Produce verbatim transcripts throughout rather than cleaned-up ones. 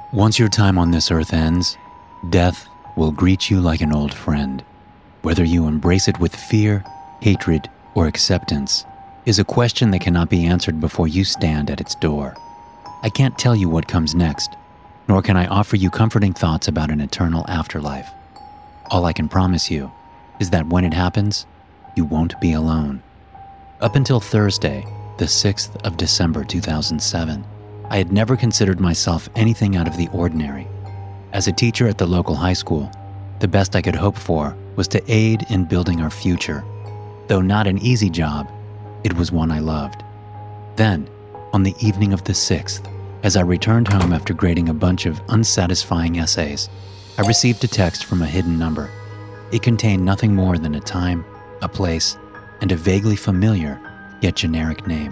Once your time on this earth ends, death will greet you like an old friend. Whether you embrace it with fear, hatred, or acceptance is a question that cannot be answered before you stand at its door. I can't tell you what comes next, nor can I offer you comforting thoughts about an eternal afterlife. All I can promise you is that when it happens, you won't be alone. Up until Thursday, the sixth of December two thousand seven, I had never considered myself anything out of the ordinary. As a teacher at the local high school, the best I could hope for was to aid in building our future. Though not an easy job, it was one I loved. Then, on the evening of the sixth, as I returned home after grading a bunch of unsatisfying essays, I received a text from a hidden number. It contained nothing more than a time, a place, and a vaguely familiar, yet generic name.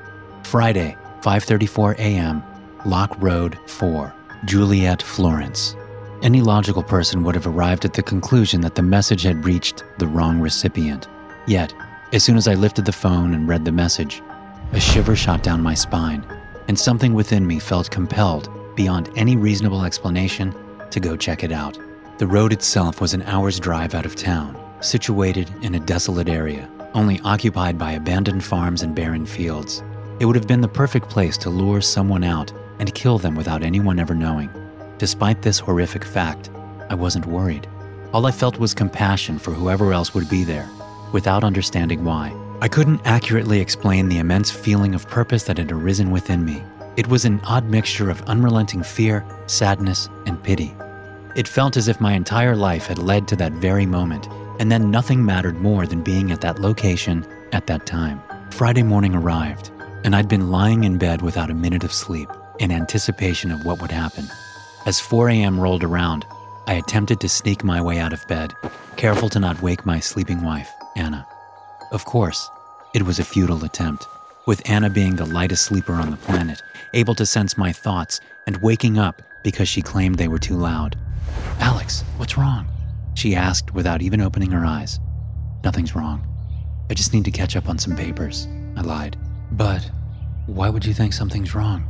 Friday, five thirty-four a.m., Lock Road four, Juliet, Florence. Any logical person would have arrived at the conclusion that the message had reached the wrong recipient. Yet, as soon as I lifted the phone and read the message, a shiver shot down my spine, and something within me felt compelled, beyond any reasonable explanation, to go check it out. The road itself was an hour's drive out of town, situated in a desolate area, only occupied by abandoned farms and barren fields. It would have been the perfect place to lure someone out and kill them without anyone ever knowing. Despite this horrific fact, I wasn't worried. All I felt was compassion for whoever else would be there, without understanding why. I couldn't accurately explain the immense feeling of purpose that had arisen within me. It was an odd mixture of unrelenting fear, sadness, and pity. It felt as if my entire life had led to that very moment, and then nothing mattered more than being at that location at that time. Friday morning arrived, and I'd been lying in bed without a minute of sleep, in anticipation of what would happen. As four a.m. rolled around, I attempted to sneak my way out of bed, careful to not wake my sleeping wife, Anna. Of course, it was a futile attempt, with Anna being the lightest sleeper on the planet, able to sense my thoughts and waking up because she claimed they were too loud. "Alex, what's wrong?" she asked without even opening her eyes. "Nothing's wrong. I just need to catch up on some papers," I lied. "But why would you think something's wrong?"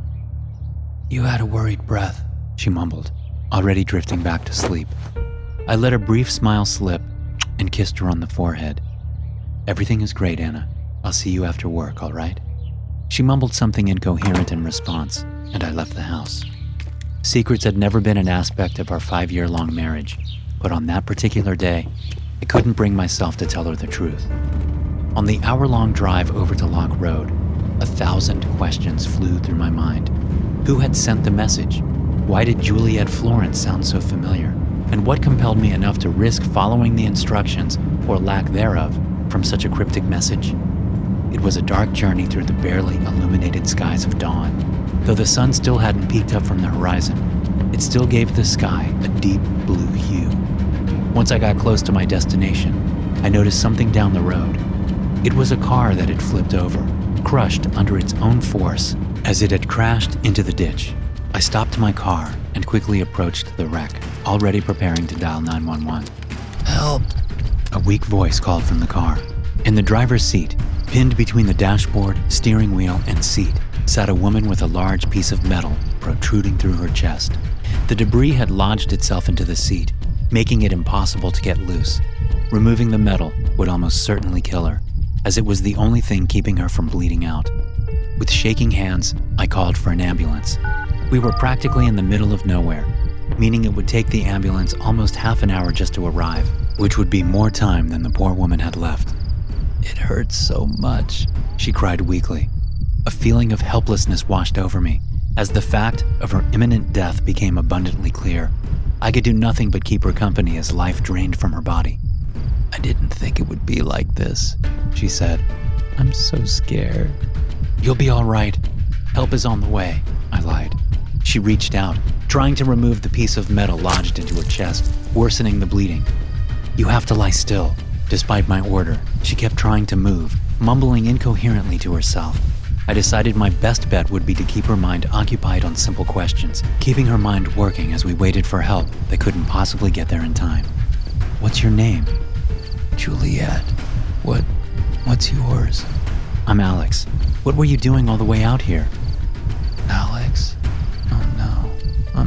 "You had a worried breath," she mumbled, already drifting back to sleep. I let a brief smile slip and kissed her on the forehead. "Everything is great, Anna. I'll see you after work, all right?" She mumbled something incoherent in response, and I left the house. Secrets had never been an aspect of our five-year-long marriage, but on that particular day, I couldn't bring myself to tell her the truth. On the hour-long drive over to Lock Road, a thousand questions flew through my mind. Who had sent the message? Why did Juliet Florence sound so familiar? And what compelled me enough to risk following the instructions, or lack thereof, from such a cryptic message? It was a dark journey through the barely illuminated skies of dawn. Though the sun still hadn't peeked up from the horizon, it still gave the sky a deep blue hue. Once I got close to my destination, I noticed something down the road. It was a car that had flipped over, crushed under its own force as it had crashed into the ditch. I stopped my car and quickly approached the wreck, already preparing to dial nine one one. "Help!" A weak voice called from the car. In the driver's seat, pinned between the dashboard, steering wheel, and seat, sat a woman with a large piece of metal protruding through her chest. The debris had lodged itself into the seat, making it impossible to get loose. Removing the metal would almost certainly kill her, as it was the only thing keeping her from bleeding out. With shaking hands, I called for an ambulance. We were practically in the middle of nowhere, meaning it would take the ambulance almost half an hour just to arrive, which would be more time than the poor woman had left. "It hurts so much," she cried weakly. A feeling of helplessness washed over me, as the fact of her imminent death became abundantly clear. I could do nothing but keep her company as life drained from her body. "I didn't think it would be like this," she said. "I'm so scared." "You'll be all right. Help is on the way," I lied. She reached out, trying to remove the piece of metal lodged into her chest, worsening the bleeding. "You have to lie still." Despite my order, she kept trying to move, mumbling incoherently to herself. I decided my best bet would be to keep her mind occupied on simple questions, keeping her mind working as we waited for help that couldn't possibly get there in time. "What's your name?" "Juliet. What, what's yours?" "I'm Alex. What were you doing all the way out here?" "Alex? Oh no, I'm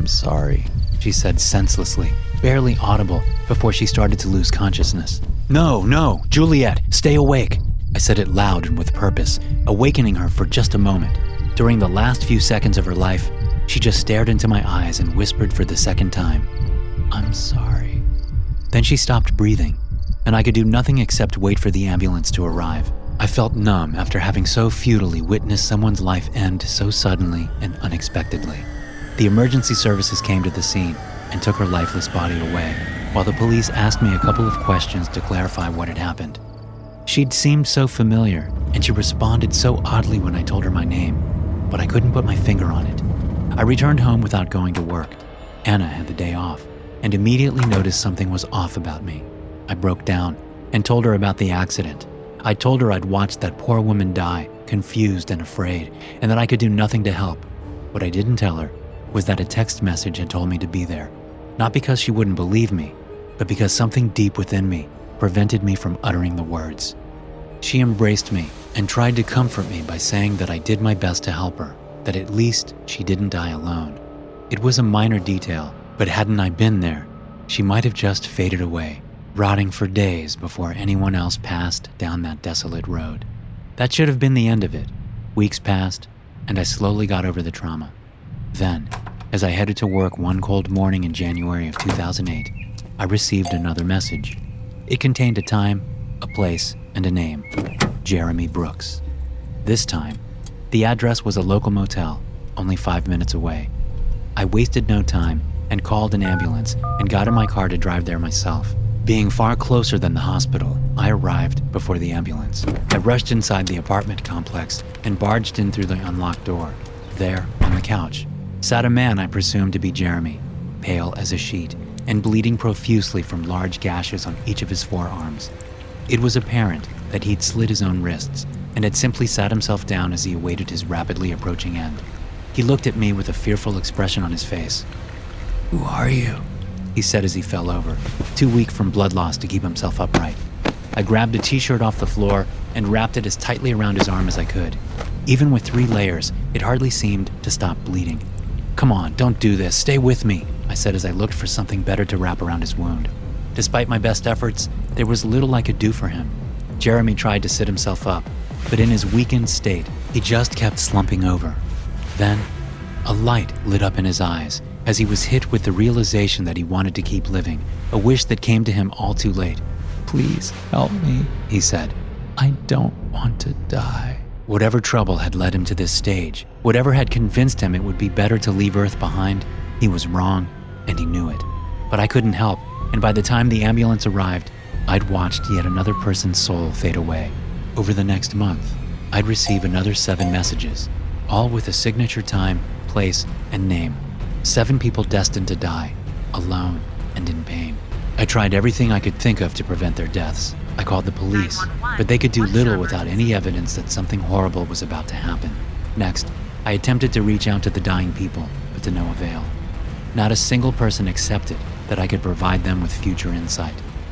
sorry, she said senselessly, barely audible before she started to lose consciousness. No, no, Juliet, stay awake. I said it loud and with purpose, awakening her for just a moment. During the last few seconds of her life, she just stared into my eyes and whispered for the second time, I'm sorry. Then she stopped breathing, and I could do nothing except wait for the ambulance to arrive. I felt numb after having so futilely witnessed someone's life end so suddenly and unexpectedly. The emergency services came to the scene and took her lifeless body away, while the police asked me a couple of questions to clarify what had happened. She'd seemed so familiar, and she responded so oddly when I told her my name, but I couldn't put my finger on it. I returned home without going to work. Anna had the day off, and immediately noticed something was off about me. I broke down and told her about the accident. I told her I'd watched that poor woman die, confused and afraid, and that I could do nothing to help. What I didn't tell her was that a text message had told me to be there, not because she wouldn't believe me, but because something deep within me prevented me from uttering the words. She embraced me and tried to comfort me by saying that I did my best to help her, that at least she didn't die alone. It was a minor detail, but hadn't I been there, she might have just faded away, rotting for days before anyone else passed down that desolate road. That should have been the end of it. Weeks passed, and I slowly got over the trauma. Then, as I headed to work one cold morning in January of two thousand eight, I received another message. It contained a time, a place, and a name, Jeremy Brooks. This time, the address was a local motel, only five minutes away. I wasted no time and called an ambulance and got in my car to drive there myself. Being far closer than the hospital, I arrived before the ambulance. I rushed inside the apartment complex and barged in through the unlocked door. There, on the couch, sat a man I presumed to be Jeremy, pale as a sheet and bleeding profusely from large gashes on each of his forearms. It was apparent that he'd slit his own wrists and had simply sat himself down as he awaited his rapidly approaching end. He looked at me with a fearful expression on his face. "Who are you?" he said as he fell over, too weak from blood loss to keep himself upright. I grabbed a t-shirt off the floor and wrapped it as tightly around his arm as I could. Even with three layers, it hardly seemed to stop bleeding. "Come on, don't do this. Stay with me," I said as I looked for something better to wrap around his wound. Despite my best efforts, there was little I could do for him. Jeremy tried to sit himself up, but in his weakened state, he just kept slumping over. Then, a light lit up in his eyes as he was hit with the realization that he wanted to keep living, a wish that came to him all too late. "Please help me," he said. "I don't want to die." Whatever trouble had led him to this stage, whatever had convinced him it would be better to leave Earth behind, he was wrong, and he knew it. But I couldn't help, and by the time the ambulance arrived, I'd watched yet another person's soul fade away. Over the next month, I'd receive another seven messages, all with a signature time, place, and name. Seven people destined to die, alone and in pain. I tried everything I could think of to prevent their deaths. I called the police, but they could do little without any evidence that something horrible was about to happen. Next, I attempted to reach out to the dying people, but to no avail. Not a single person accepted that I could provide them with future insight.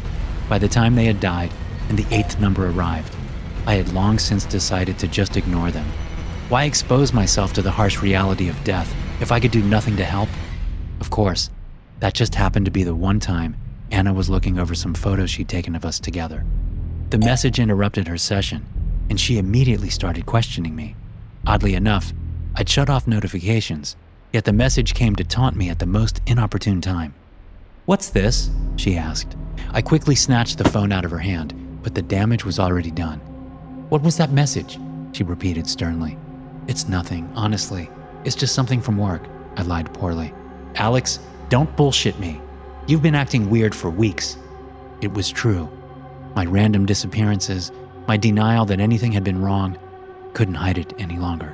By the time they had died and the eighth number arrived, I had long since decided to just ignore them. Why expose myself to the harsh reality of death if I could do nothing to help? Of course, that just happened to be the one time Anna was looking over some photos she'd taken of us together. The message interrupted her session, and she immediately started questioning me. Oddly enough, I'd shut off notifications, yet the message came to taunt me at the most inopportune time. "What's this?" she asked. I quickly snatched the phone out of her hand, but the damage was already done. "What was that message?" she repeated sternly. "It's nothing, honestly. It's just something from work," I lied poorly. "Alex, don't bullshit me. You've been acting weird for weeks." It was true. My random disappearances, my denial that anything had been wrong, couldn't hide it any longer.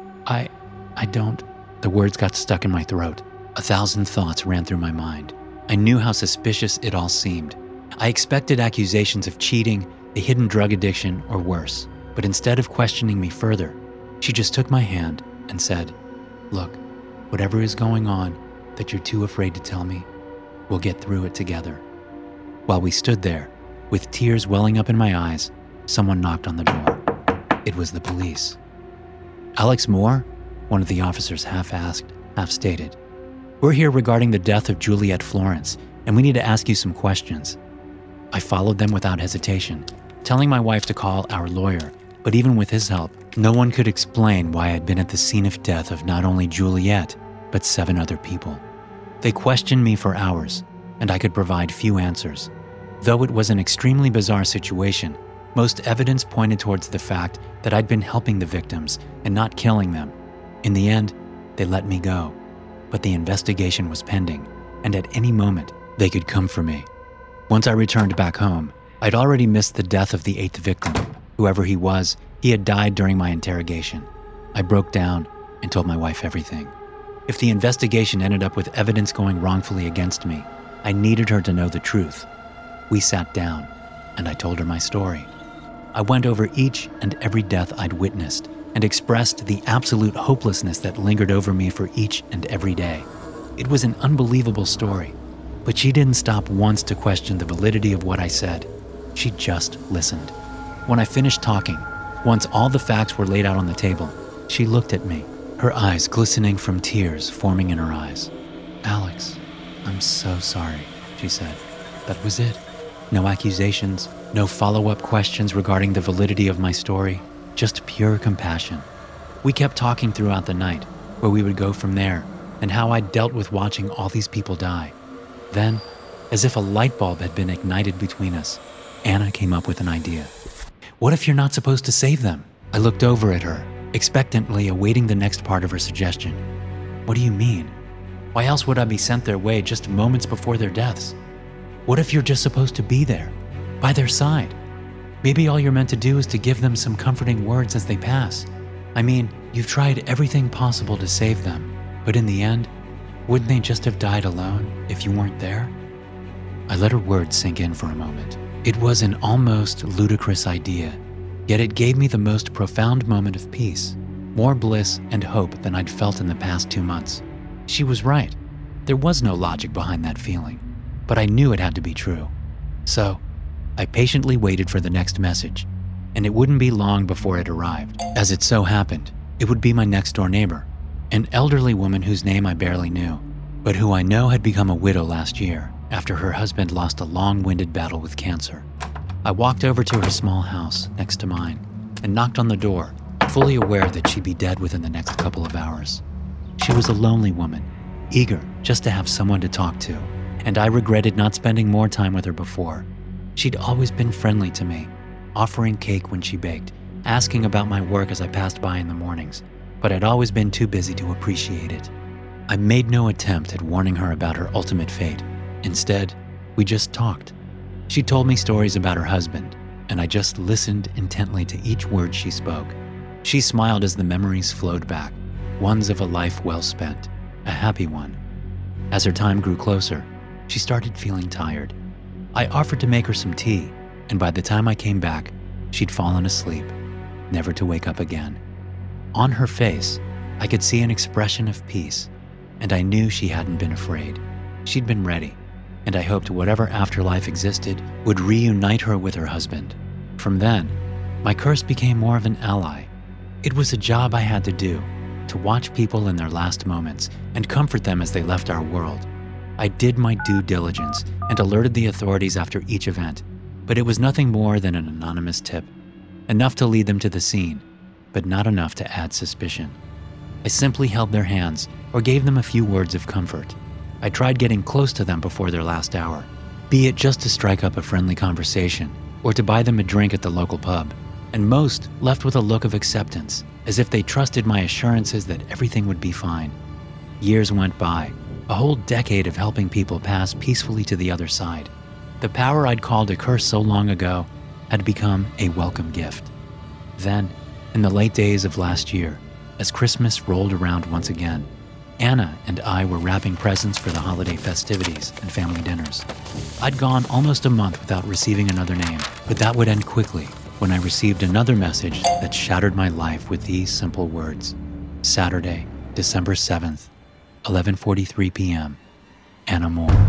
I, I don't, the words got stuck in my throat. A thousand thoughts ran through my mind. I knew how suspicious it all seemed. I expected accusations of cheating, a hidden drug addiction, or worse. But instead of questioning me further, she just took my hand and said, "Look, whatever is going on that you're too afraid to tell me, we'll get through it together." While we stood there, with tears welling up in my eyes, someone knocked on the door. It was the police. "Alex Moore?" one of the officers half asked, half stated. We're here regarding the death of Juliet Florence, and we need to ask you some questions." I followed them without hesitation, telling my wife to call our lawyer, but even with his help, no one could explain why I'd been at the scene of death of not only Juliet, but seven other people. They questioned me for hours, and I could provide few answers. Though it was an extremely bizarre situation, most evidence pointed towards the fact that I'd been helping the victims and not killing them. In the end, they let me go, but the investigation was pending, and at any moment, they could come for me. Once I returned back home, I'd already missed the death of the eighth victim. Whoever he was, he had died during my interrogation. I broke down and told my wife everything. If the investigation ended up with evidence going wrongfully against me, I needed her to know the truth. We sat down, and I told her my story. I went over each and every death I'd witnessed and expressed the absolute hopelessness that lingered over me for each and every day. It was an unbelievable story, but she didn't stop once to question the validity of what I said. She just listened. When I finished talking, once all the facts were laid out on the table, she looked at me, her eyes glistening from tears forming in her eyes. "Alex, I'm so sorry," she said. That was it. No accusations, no follow-up questions regarding the validity of my story, just pure compassion. We kept talking throughout the night, where we would go from there, and how I'd dealt with watching all these people die. Then, as if a light bulb had been ignited between us, Anna came up with an idea. "What if you're not supposed to save them?" I looked over at her, expectantly awaiting the next part of her suggestion. "What do you mean? Why else would I be sent their way just moments before their deaths? What if you're just supposed to be there, by their side? Maybe all you're meant to do is to give them some comforting words as they pass. I mean, you've tried everything possible to save them, but in the end, wouldn't they just have died alone if you weren't there?" I let her words sink in for a moment. It was an almost ludicrous idea, yet it gave me the most profound moment of peace, more bliss and hope than I'd felt in the past two months. She was right. There was no logic behind that feeling, but I knew it had to be true. So, I patiently waited for the next message, and it wouldn't be long before it arrived. As it so happened, it would be my next-door neighbor, an elderly woman whose name I barely knew, but who I know had become a widow last year after her husband lost a long-winded battle with cancer. I walked over to her small house next to mine and knocked on the door, fully aware that she'd be dead within the next couple of hours. She was a lonely woman, eager just to have someone to talk to, and I regretted not spending more time with her before. She'd always been friendly to me, offering cake when she baked, asking about my work as I passed by in the mornings, but I'd always been too busy to appreciate it. I made no attempt at warning her about her ultimate fate. Instead, we just talked. She told me stories about her husband, and I just listened intently to each word she spoke. She smiled as the memories flowed back, ones of a life well spent, a happy one. As her time grew closer, she started feeling tired. I offered to make her some tea, and by the time I came back, she'd fallen asleep, never to wake up again. On her face, I could see an expression of peace, and I knew she hadn't been afraid. She'd been ready, and I hoped whatever afterlife existed would reunite her with her husband. From then, my curse became more of an ally. It was a job I had to do, to watch people in their last moments and comfort them as they left our world. I did my due diligence and alerted the authorities after each event, but it was nothing more than an anonymous tip, enough to lead them to the scene, but not enough to add suspicion. I simply held their hands or gave them a few words of comfort. I tried getting close to them before their last hour, be it just to strike up a friendly conversation or to buy them a drink at the local pub, and most left with a look of acceptance, as if they trusted my assurances that everything would be fine. Years went by, a whole decade of helping people pass peacefully to the other side. The power I'd called a curse so long ago had become a welcome gift. Then, in the late days of last year, as Christmas rolled around once again, Anna and I were wrapping presents for the holiday festivities and family dinners. I'd gone almost a month without receiving another name, but that would end quickly when I received another message that shattered my life with these simple words. Saturday, December seventh, eleven forty-three p.m. Anna Moore.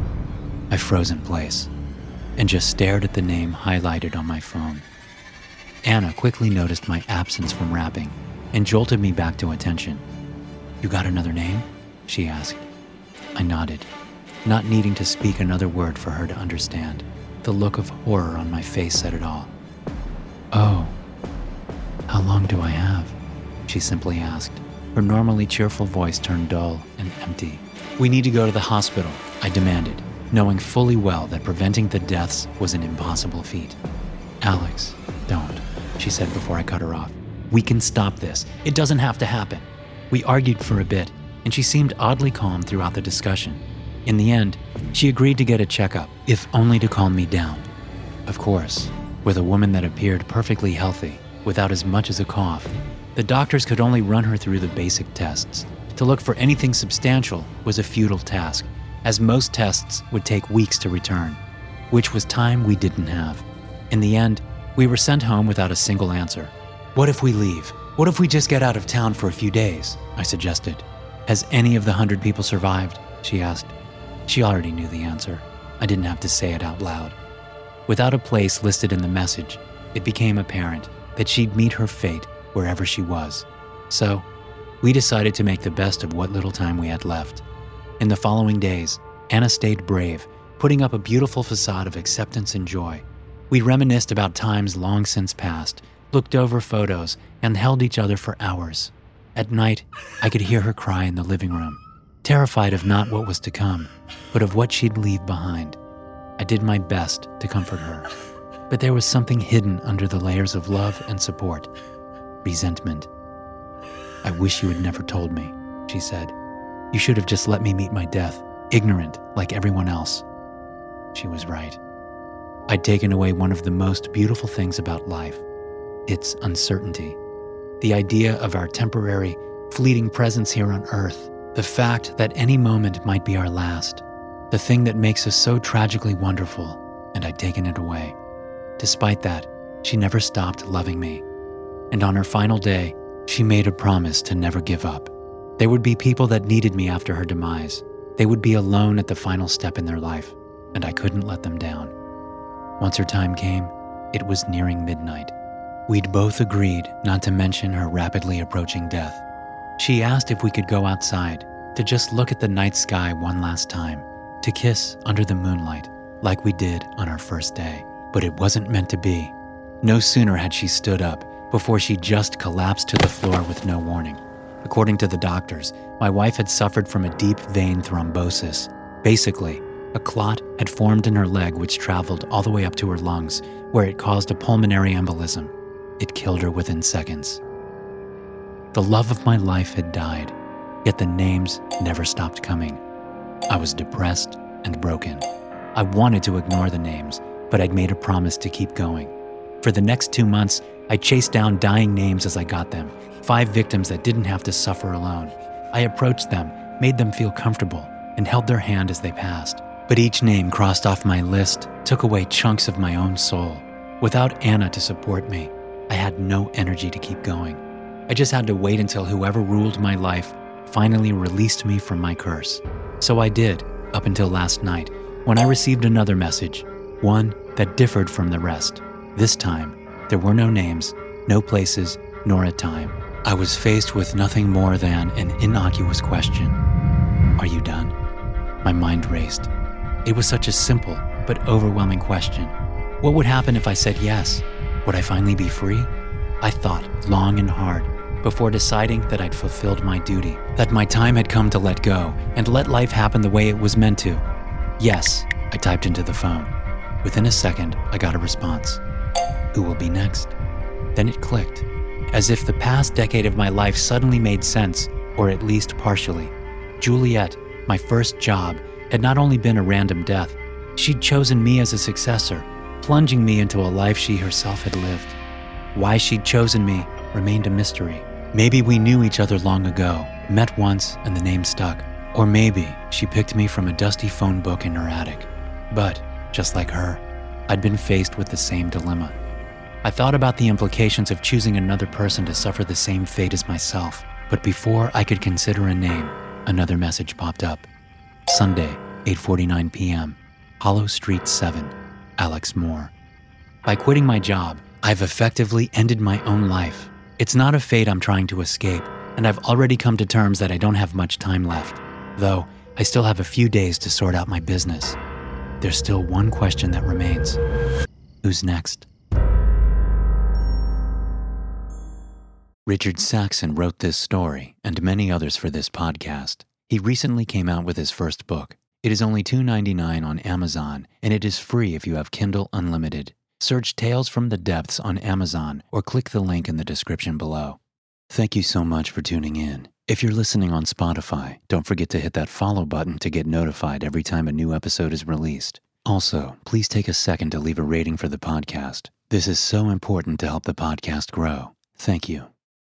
I froze in place and just stared at the name highlighted on my phone. Anna quickly noticed my absence from rapping and jolted me back to attention. "You got another name?" she asked. I nodded, not needing to speak another word for her to understand. The look of horror on my face said it all. "Oh, how long do I have?" she simply asked. Her normally cheerful voice turned dull and empty. "We need to go to the hospital," I demanded, knowing fully well that preventing the deaths was an impossible feat. "Alex, don't," she said before I cut her off. "We can stop this. It doesn't have to happen." We argued for a bit, and she seemed oddly calm throughout the discussion. In the end, she agreed to get a checkup, if only to calm me down. Of course, with a woman that appeared perfectly healthy, without as much as a cough, the doctors could only run her through the basic tests. To look for anything substantial was a futile task, as most tests would take weeks to return, which was time we didn't have. In the end, we were sent home without a single answer. "What if we leave? What if we just get out of town for a few days?" I suggested. "Has any of the hundred people survived?" she asked. She already knew the answer. I didn't have to say it out loud. Without a place listed in the message, it became apparent that she'd meet her fate wherever she was. So, we decided to make the best of what little time we had left. In the following days, Anna stayed brave, putting up a beautiful facade of acceptance and joy. We reminisced about times long since past, looked over photos, and held each other for hours. At night, I could hear her cry in the living room, terrified of not what was to come, but of what she'd leave behind. I did my best to comfort her, but there was something hidden under the layers of love and support. Resentment. "I wish you had never told me," she said. "You should have just let me meet my death, ignorant like everyone else." She was right. I'd taken away one of the most beautiful things about life, its uncertainty. The idea of our temporary, fleeting presence here on Earth, the fact that any moment might be our last, the thing that makes us so tragically wonderful, and I'd taken it away. Despite that, she never stopped loving me. And on her final day, she made a promise to never give up. There would be people that needed me after her demise. They would be alone at the final step in their life, and I couldn't let them down. Once her time came, it was nearing midnight. We'd both agreed not to mention her rapidly approaching death. She asked if we could go outside, to just look at the night sky one last time, to kiss under the moonlight, like we did on our first day. But it wasn't meant to be. No sooner had she stood up, before she just collapsed to the floor with no warning. According to the doctors, my wife had suffered from a deep vein thrombosis. Basically, a clot had formed in her leg which traveled all the way up to her lungs, where it caused a pulmonary embolism. It killed her within seconds. The love of my life had died, yet the names never stopped coming. I was depressed and broken. I wanted to ignore the names, but I'd made a promise to keep going. For the next two months, I chased down dying names as I got them, five victims that didn't have to suffer alone. I approached them, made them feel comfortable, and held their hand as they passed. But each name crossed off my list took away chunks of my own soul. Without Anna to support me, I had no energy to keep going. I just had to wait until whoever ruled my life finally released me from my curse. So I did, up until last night, when I received another message, one that differed from the rest. This time, there were no names, no places, nor a time. I was faced with nothing more than an innocuous question. "Are you done?" My mind raced. It was such a simple but overwhelming question. What would happen if I said yes? Would I finally be free? I thought long and hard before deciding that I'd fulfilled my duty, that my time had come to let go and let life happen the way it was meant to. "Yes," I typed into the phone. Within a second, I got a response. "Who will be next?" Then it clicked, as if the past decade of my life suddenly made sense, or at least partially. Juliet, my first job, had not only been a random death, she'd chosen me as a successor, plunging me into a life she herself had lived. Why she'd chosen me remained a mystery. Maybe we knew each other long ago, met once and the name stuck. Or maybe she picked me from a dusty phone book in her attic. But, just like her, I'd been faced with the same dilemma. I thought about the implications of choosing another person to suffer the same fate as myself, but before I could consider a name, another message popped up. Sunday, eight forty-nine p.m., Hollow Street seven, Alex Moore. By quitting my job, I've effectively ended my own life. It's not a fate I'm trying to escape, and I've already come to terms that I don't have much time left. Though, I still have a few days to sort out my business. There's still one question that remains. Who's next? Richard Saxon wrote this story and many others for this podcast. He recently came out with his first book. It is only two dollars and ninety-nine cents on Amazon, and it is free if you have Kindle Unlimited. Search Tales from the Depths on Amazon or click the link in the description below. Thank you so much for tuning in. If you're listening on Spotify, don't forget to hit that follow button to get notified every time a new episode is released. Also, please take a second to leave a rating for the podcast. This is so important to help the podcast grow. Thank you.